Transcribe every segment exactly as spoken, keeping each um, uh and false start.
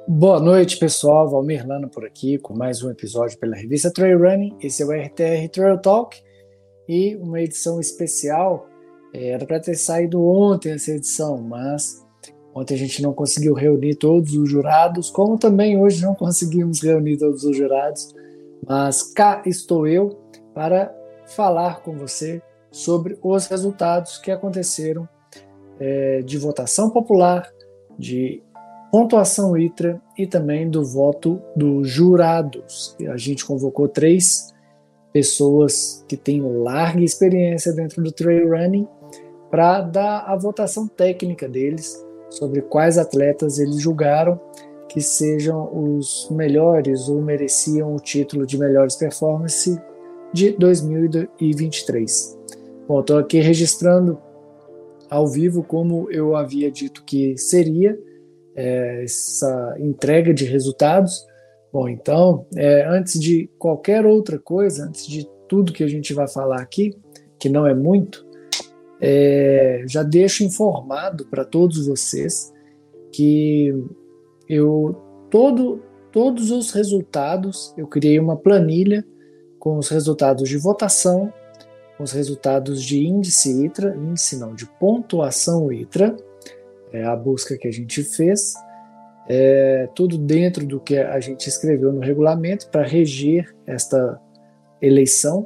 Boa noite, pessoal. Valmir Lana por aqui com mais um episódio pela revista Trail Running. Esse é o R T R Trail Talk e uma edição especial. É, Era para ter saído ontem essa edição, mas ontem a gente não conseguiu reunir todos os jurados, como também hoje não conseguimos reunir todos os jurados. Mas cá estou eu para falar com você sobre os resultados que aconteceram é, de votação popular, de pontuação ITRA e também do voto dos jurados. A gente convocou três pessoas que têm larga experiência dentro do trail running para dar a votação técnica deles sobre quais atletas eles julgaram que sejam os melhores ou mereciam o título de melhores performance de dois mil e vinte e três. Bom, estou aqui registrando ao vivo como eu havia dito que seria É, essa entrega de resultados. Bom, então, é, antes de qualquer outra coisa, antes de tudo que a gente vai falar aqui, que não é muito, é, já deixo informado para todos vocês que eu todo, todos os resultados, eu criei uma planilha com os resultados de votação, com os resultados de índice ITRA, índice não, de pontuação ITRA, é a busca que a gente fez, é, tudo dentro do que a gente escreveu no regulamento para reger esta eleição,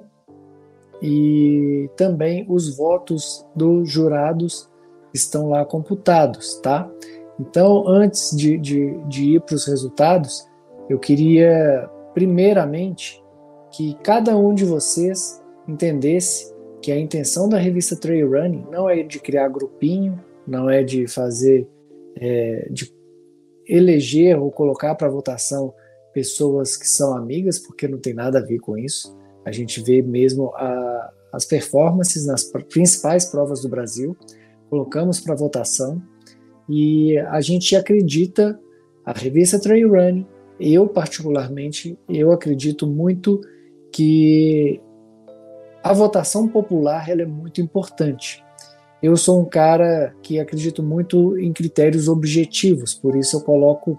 e também os votos dos jurados estão lá computados, tá? Então, antes de, de, de ir para os resultados, eu queria, primeiramente, que cada um de vocês entendesse que a intenção da revista Trail Running não é de criar grupinho, não é de fazer, é, de eleger ou colocar para votação pessoas que são amigas, porque não tem nada a ver com isso. A gente vê mesmo a, as performances nas principais provas do Brasil, colocamos para votação e a gente acredita, a revista Trail Running, eu particularmente, eu acredito muito que a votação popular ela é muito importante. Eu sou um cara que acredito muito em critérios objetivos, por isso eu coloco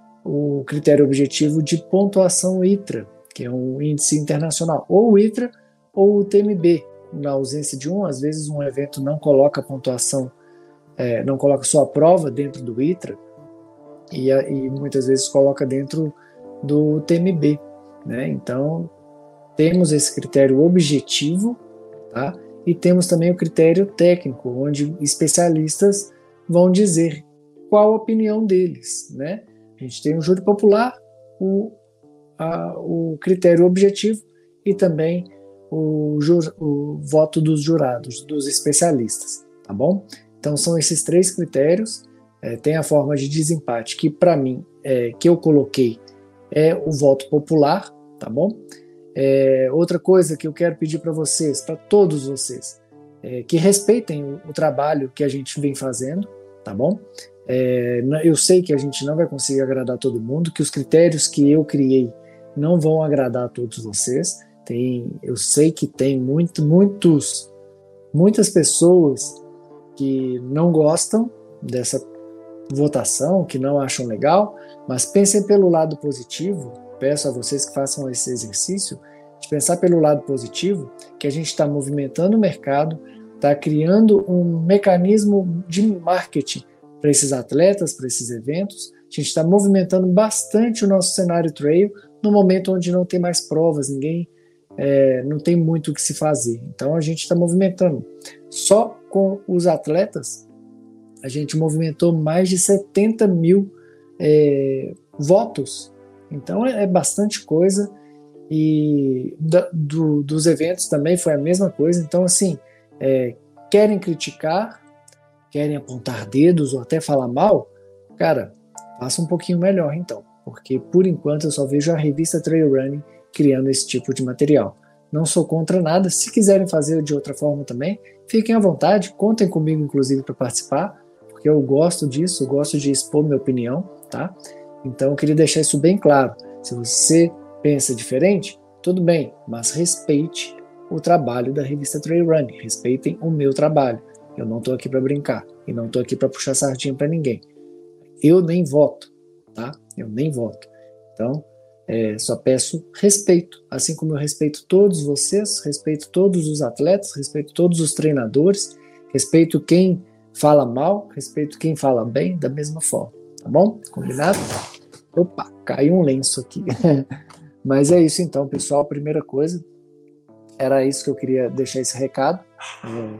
o critério objetivo de pontuação ITRA, que é um índice internacional, ou o ITRA ou o T M B. Na ausência de um, às vezes um evento não coloca pontuação, é, não coloca sua prova dentro do ITRA e, e muitas vezes coloca dentro do T M B, né? Então temos esse critério objetivo, tá? E temos também o critério técnico, onde especialistas vão dizer qual a opinião deles, né? A gente tem o júri popular, o, a, o critério objetivo e também o, jur, o voto dos jurados, dos especialistas, tá bom? Então são esses três critérios. É, tem a forma de desempate que, para mim, é, que eu coloquei é o voto popular, tá bom? É, outra coisa que eu quero pedir para vocês, para todos vocês, é que respeitem o, o trabalho que a gente vem fazendo, tá bom? É, eu sei que a gente não vai conseguir agradar todo mundo, que os critérios que eu criei não vão agradar a todos vocês. Tem, eu sei que tem muito, muitos, muitas pessoas que não gostam dessa votação, que não acham legal, mas pensem pelo lado positivo. Peço a vocês que façam esse exercício de pensar pelo lado positivo, que a gente está movimentando o mercado, está criando um mecanismo de marketing para esses atletas, para esses eventos. A gente está movimentando bastante o nosso cenário trail no momento onde não tem mais provas, ninguém é, não tem muito o que se fazer. Então a gente está movimentando. Só com os atletas, a gente movimentou mais de setenta mil é, votos. Então é bastante coisa, e da, do, dos eventos também foi a mesma coisa. Então assim, é, querem criticar, querem apontar dedos ou até falar mal, cara, faça um pouquinho melhor então, porque por enquanto eu só vejo a revista Trail Running criando esse tipo de material. Não sou contra nada, se quiserem fazer de outra forma também, fiquem à vontade, contem comigo inclusive para participar, porque eu gosto disso, eu gosto de expor minha opinião, tá? Então eu queria deixar isso bem claro. Se você pensa diferente, tudo bem, mas respeite o trabalho da revista Trail Running, respeitem o meu trabalho. Eu não estou aqui para brincar e não estou aqui para puxar sardinha para ninguém. Eu nem voto, tá? Eu nem voto. Então, é, só peço respeito, assim como eu respeito todos vocês, respeito todos os atletas, respeito todos os treinadores, respeito quem fala mal, respeito quem fala bem, da mesma forma, tá bom? Combinado? Opa, caiu um lenço aqui. Mas é isso então, pessoal, primeira coisa, era isso que eu queria deixar esse recado. É,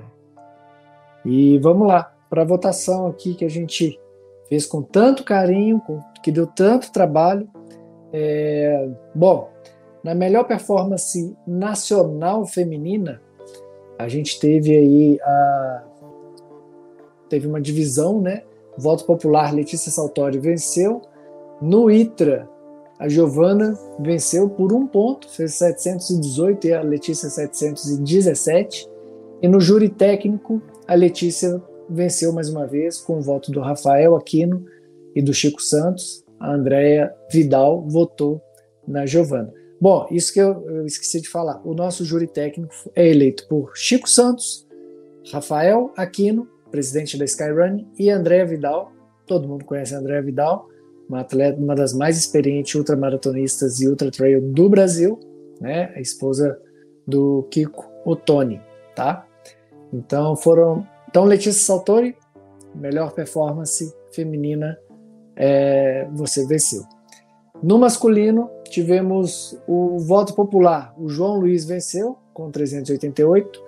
e vamos lá, para a votação aqui que a gente fez com tanto carinho, com, que deu tanto trabalho. É, bom, na melhor performance nacional feminina, a gente teve aí a, teve uma divisão, né? Voto popular, Letícia Saltori venceu. No ITRA, a Giovana venceu por um ponto, fez setecentos e dezoito e a Letícia setecentos e dezessete. E no júri técnico, a Letícia venceu mais uma vez com o voto do Rafael Aquino e do Chico Santos. A Andréa Vidal votou na Giovana. Bom, isso que eu, eu esqueci de falar. O nosso júri técnico é eleito por Chico Santos, Rafael Aquino, presidente da Skyrunning, e Andréa Vidal. Todo mundo conhece a Andréa Vidal, uma atleta, uma das mais experientes ultramaratonistas e ultra-trail do Brasil, né? A esposa do Kiko Ottoni, tá? Então foram... Então, Letícia Saltori, melhor performance feminina, é, você venceu. No masculino, tivemos o voto popular. O João Luiz venceu, com trezentos e oitenta e oito.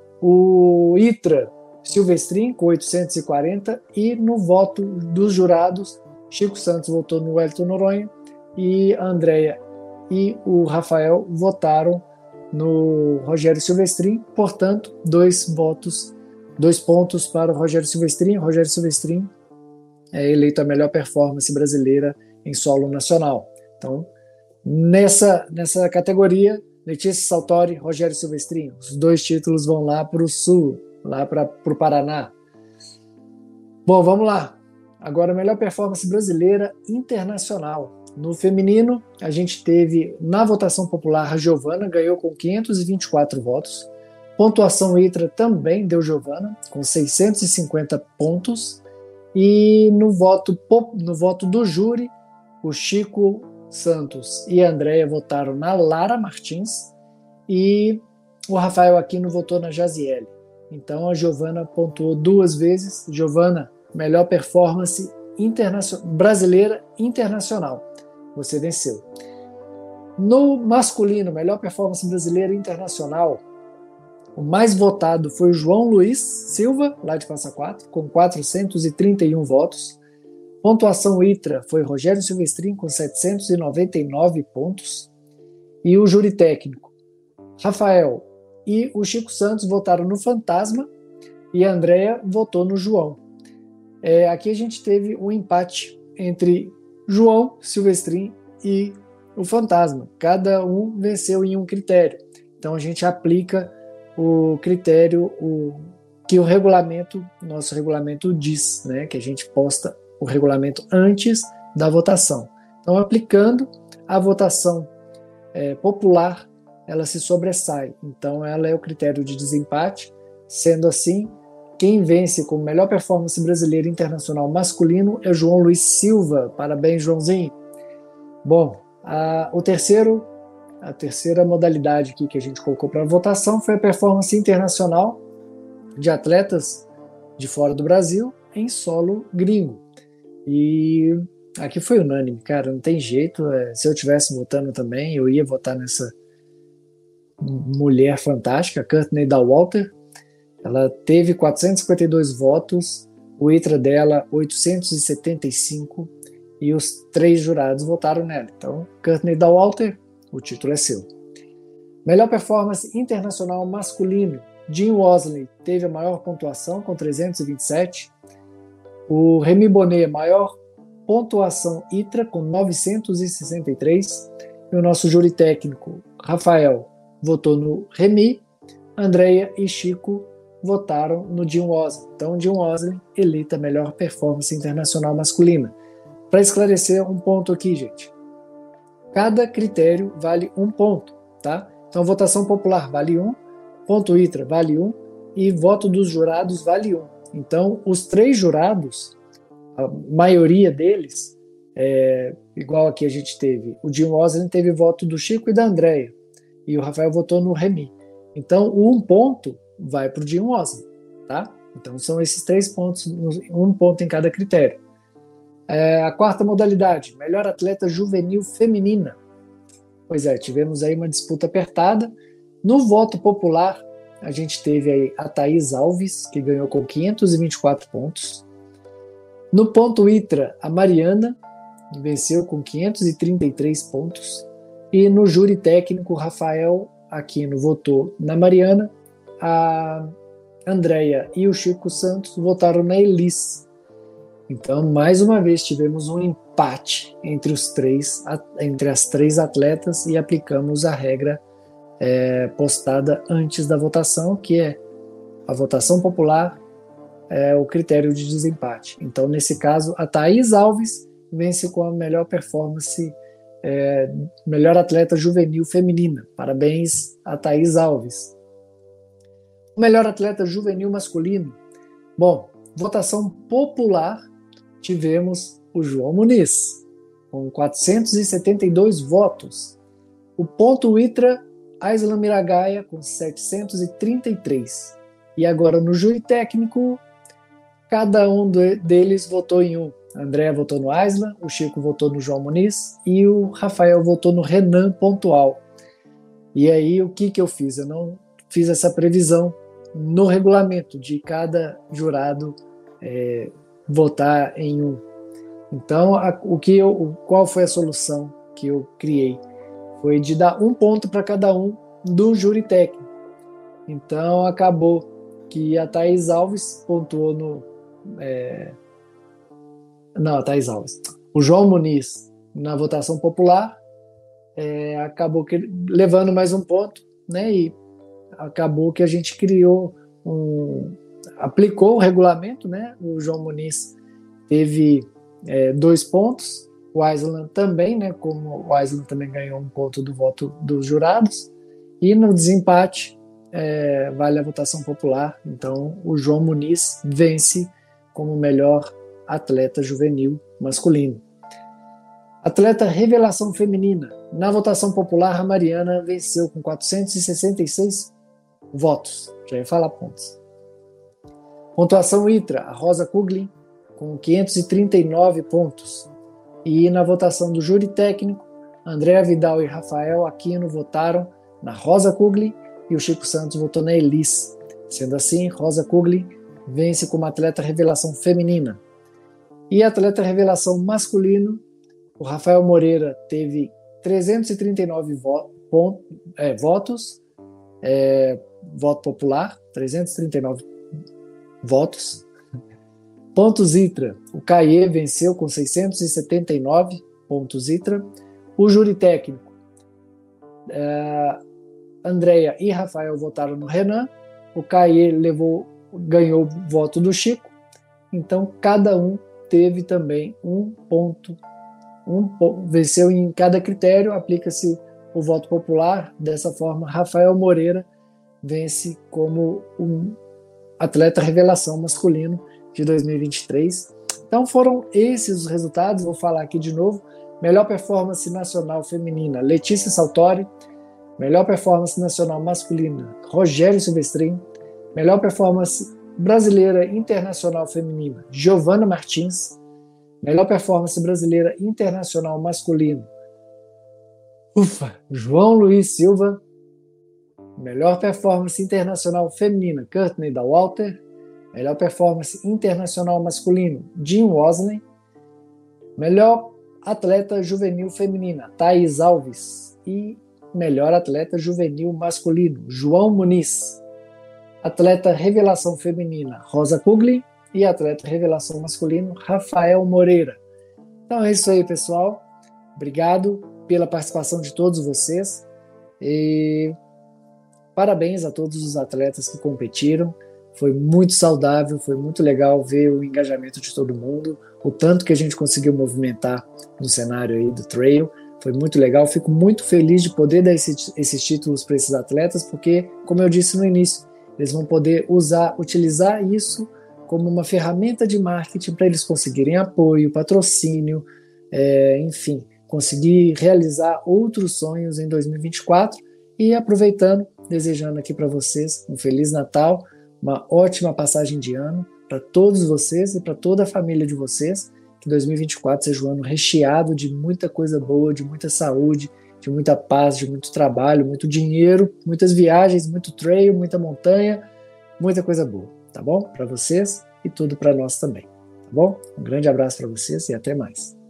O ITRA, Silvestrin, com oitocentos e quarenta. E no voto dos jurados, Chico Santos votou no Wellington Noronha e a Andréa e o Rafael votaram no Rogério Silvestrin. Portanto, dois votos, dois pontos para o Rogério Silvestrin. O Rogério Silvestrin é eleito a melhor performance brasileira em solo nacional. Então, nessa, nessa categoria, Letícia Saltori, Rogério Silvestrin, os dois títulos vão lá para o sul, lá para o Paraná. Bom, vamos lá. Agora, a melhor performance brasileira internacional. No feminino, a gente teve, na votação popular, a Giovana ganhou com quinhentos e vinte e quatro votos. Pontuação ITRA também deu Giovana, com seiscentos e cinquenta pontos. E no voto, no voto do júri, o Chico Santos e a Andréa votaram na Lara Martins e o Rafael Aquino votou na Jaziele. Então a Giovana pontuou duas vezes. Giovana, melhor performance internacional, brasileira internacional. Você venceu. No masculino, melhor performance brasileira internacional, o mais votado foi o João Luiz Silva, lá de Passa Quatro, com quatrocentos e trinta e um votos. Pontuação ITRA foi Rogério Silvestrin, com setecentos e noventa e nove pontos. E o júri técnico, Rafael e o Chico Santos votaram no Fantasma e a Andréa votou no João. É, aqui a gente teve um empate entre João Silvestrin e o Fantasma. Cada um venceu em um critério. Então a gente aplica o critério o, que o regulamento, nosso regulamento diz, né, que a gente posta o regulamento antes da votação. Então, aplicando a votação é, popular, ela se sobressai. Então, ela é o critério de desempate. Sendo assim, quem vence com melhor performance brasileira internacional masculino é João Luiz Silva. Parabéns, Joãozinho. Bom, a, o terceiro A terceira modalidade aqui que a gente colocou para votação foi a performance internacional de atletas de fora do Brasil em solo gringo. E aqui foi unânime, cara, não tem jeito. É, se eu estivesse votando também, eu ia votar nessa mulher fantástica, Courtney Dauwalter. Ela teve quatrocentos e cinquenta e dois votos, o ITRA dela oitocentos e setenta e cinco, e os três jurados votaram nela. Então, Courtney Dauwalter, o título é seu. Melhor performance internacional masculino. Jim Wosley teve a maior pontuação, com trezentos e vinte e sete. O Remy Bonnet, maior pontuação ITRA, com novecentos e sessenta e três. E o nosso júri técnico, Rafael, votou no Remy. Andréa e Chico votaram no Jim Wosley. Então, Jim Wosley eleita a melhor performance internacional masculina. Para esclarecer um ponto aqui, gente. Cada critério vale um ponto, tá? Então, votação popular vale um, ponto ITRA vale um e voto dos jurados vale um. Então, os três jurados, a maioria deles, É, igual aqui a gente teve, o Jim Oslin teve voto do Chico e da Andrea, e o Rafael votou no Remy. Então, o um ponto vai para o Jim Oslin, tá? Então, são esses três pontos, um ponto em cada critério. É, a quarta modalidade, melhor atleta juvenil feminina. Pois é, tivemos aí uma disputa apertada. No voto popular, a gente teve aí a Thaís Alves, que ganhou com quinhentos e vinte e quatro pontos. No ponto ITRA, a Mariana venceu com quinhentos e trinta e três pontos. E no júri técnico, Rafael Aquino votou na Mariana, a Andrea e o Chico Santos votaram na Elis. Então, mais uma vez, tivemos um empate entre os três, entre as três atletas, e aplicamos a regra é, postada antes da votação, que é a votação popular, é o critério de desempate. Então, nesse caso, a Thaís Alves vence com a melhor performance, é, melhor atleta juvenil feminina. Parabéns a Thaís Alves. O melhor atleta juvenil masculino. Bom, votação popular, tivemos o João Muniz, com quatrocentos e setenta e dois votos. O ponto ITRA, Aislan Miragaia, com setecentos e trinta e três. E agora no júri técnico, cada um deles votou em um. A Andrea votou no Aislan, o Chico votou no João Muniz e o Rafael votou no Renan Pontual. E aí, o que, que eu fiz? Eu não fiz essa previsão no regulamento de cada jurado é, votar em um. Então, a, o que eu, qual foi a solução que eu criei? Foi de dar um ponto para cada um do júri técnico. Então, acabou que a Thaís Alves pontuou no... É, não, a Thaís Alves. O João Muniz, na votação popular, é, acabou que, levando mais um ponto, né, e acabou que a gente criou um... aplicou o regulamento, né? O João Muniz teve é, dois pontos, o Aislan também, né? Como o Aislan também ganhou um ponto do voto dos jurados, e no desempate é, vale a votação popular. Então o João Muniz vence como melhor atleta juvenil masculino. Atleta revelação feminina. Na votação popular, a Mariana venceu com quatrocentos e sessenta e seis votos. Já ia falar pontos. Pontuação ITRA, a Rosa Kuglin, com quinhentos e trinta e nove pontos. E na votação do júri técnico, Andrea Vidal e Rafael Aquino votaram na Rosa Kuglin e o Chico Santos votou na Elis. Sendo assim, Rosa Kuglin vence como atleta revelação feminina. E atleta revelação masculino, o Rafael Moreira teve trezentos e trinta e nove vo- pontos, é, votos, é, voto popular, trezentos e trinta e nove votos. Pontos ITRA, o Caê venceu com seiscentos e setenta e nove pontos ITRA. O júri técnico, é, Andrea e Rafael votaram no Renan. O Caê levou, ganhou o voto do Chico. Então, cada um teve também um ponto. Um, venceu em cada critério, aplica-se o voto popular. Dessa forma, Rafael Moreira vence como um atleta revelação masculino de dois mil e vinte e três. Então foram esses os resultados, vou falar aqui de novo. Melhor performance nacional feminina, Letícia Saltori. Melhor performance nacional masculina, Rogério Silvestrin. Melhor performance brasileira internacional feminina, Giovana Martins. Melhor performance brasileira internacional masculino, ufa, João Luiz Silva. Melhor performance internacional feminina, Courtney Dauwalter. Melhor performance internacional masculino, Jim Oslin. Melhor atleta juvenil feminina, Thaís Alves. E melhor atleta juvenil masculino, João Muniz. Atleta revelação feminina, Rosa Kuglin. E atleta revelação masculino, Rafael Moreira. Então é isso aí, pessoal. Obrigado pela participação de todos vocês. E parabéns a todos os atletas que competiram. Foi muito saudável, foi muito legal ver o engajamento de todo mundo, o tanto que a gente conseguiu movimentar no cenário aí do trail. Foi muito legal. Fico muito feliz de poder dar esse, esses títulos para esses atletas, porque, como eu disse no início, eles vão poder usar, utilizar isso como uma ferramenta de marketing para eles conseguirem apoio, patrocínio, é, enfim, conseguir realizar outros sonhos em dois mil e vinte e quatro e aproveitando, desejando aqui para vocês um Feliz Natal, uma ótima passagem de ano para todos vocês e para toda a família de vocês, que dois mil e vinte e quatro seja um ano recheado de muita coisa boa, de muita saúde, de muita paz, de muito trabalho, muito dinheiro, muitas viagens, muito trail, muita montanha, muita coisa boa, tá bom? Para vocês e tudo para nós também, tá bom? Um grande abraço para vocês e até mais.